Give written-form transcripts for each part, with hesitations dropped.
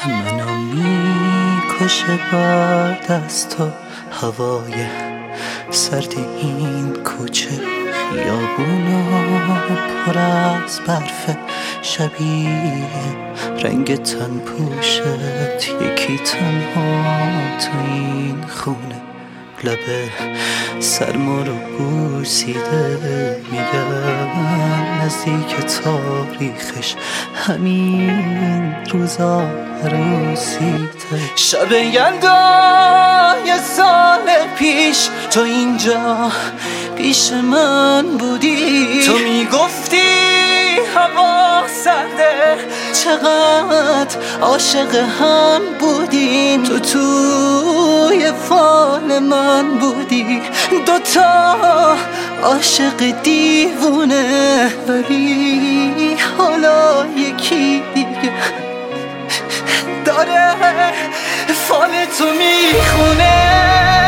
منو میکشه بعد از تو هوای سرد این کوچه، خیابونا پر از برف، شبیه رنگ تن پوشت، یکی تنها تو این خونه، لبه سرما رو بوسیده، میگن نزدیک تاریخش همین روزا عروسیته. شب یلدا یه سال پیش تو اینجا پیش من بودی، تو میگفتی هوا سرده، چقدر عاشق هم بودیم، تو توی فال من بودی، دوتا عاشق دیوونه، ولی حالا یکی دیگه داره فال تو میخونه.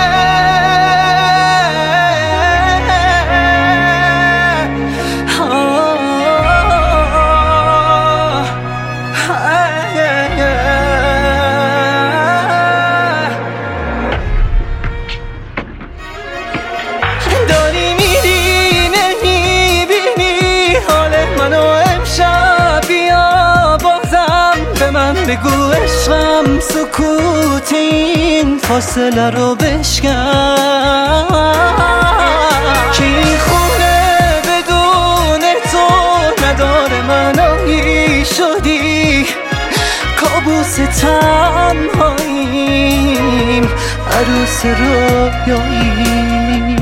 داری میری نمیبینی حال منو امشب، بیا بازم به من بگو عشقم، سکوت این فاصله رو بشکن، که این خونه بدون تو نداره منایی، شدی کابوس تنهاییم، عروس رویایی.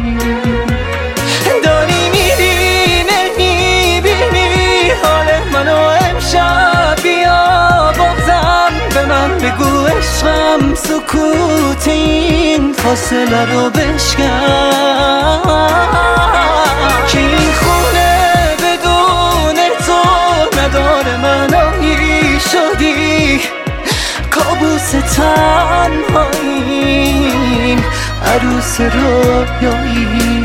داری میری نمیبینی حال منو امشب، بیا بازم به من بگو عشقم، سکوت این فاصله رو بشکن، که این خونه بدون تو نداره منایی، شدی کابوس تنهاییم، عروس رویایی.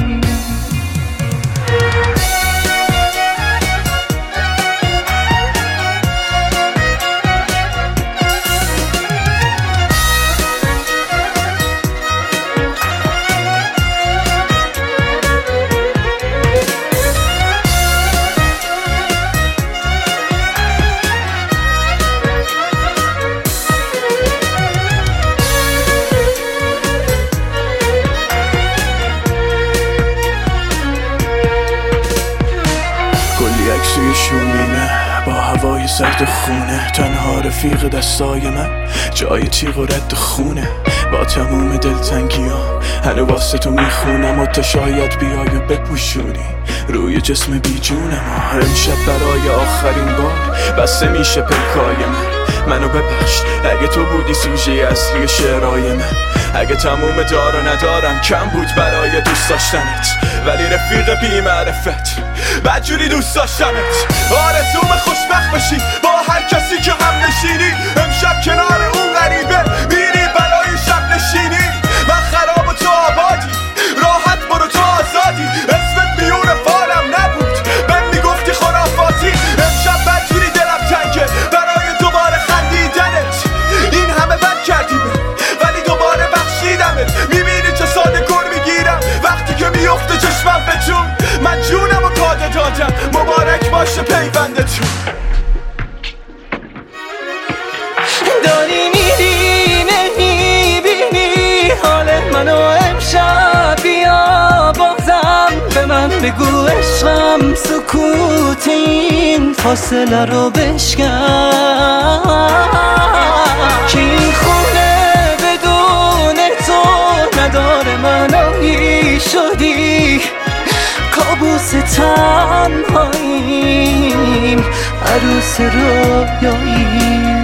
عکسوی شومینه با هوای سرد خونه، تنها رفیق دستای من جای تیغ و رد خونه، با تموم دلتنگیام هنو واسه تو میخونم، و تا شاید بیای و بپوشونی روی جسم بی جونم. امشب برای آخرین بار بسته میشه پلکای منو ببخش اگه تو بودی سوژه اصلی شعرهای من، اگه تموم دار و ندارم کم بود برای دوست داشتنت، ولی رفیق بی معرفت بدجوری دوست داشتنت. آرزوم خوشبخت بشی با هر کسی که هم نشینی، امشب کنار اون غریبه میری برای شب نشینی، من خراب و تو آبادی، راحت برو تو آزادی، اسمت میون فالم نبود بهم میگفتی خرافاتی، امشب بدجوری دلم تنگه برای دوباره خندیدنت، این همه بد کردیم ولی دوباره بخشیدمت، میبینی چه ساده گر میگیرم وقتی که میفته چشمم به جون، من جونم و کاده دادم، مبارک باشه پیوندتون. داری میری نمیبینی حال منو امشب، بیا بازم به من بگو عشقم، سکوت این فاصله رو بشکن، که این خونه بدون تو نداره منایی، شدی کابوس تنهاییم، عروس رویایی.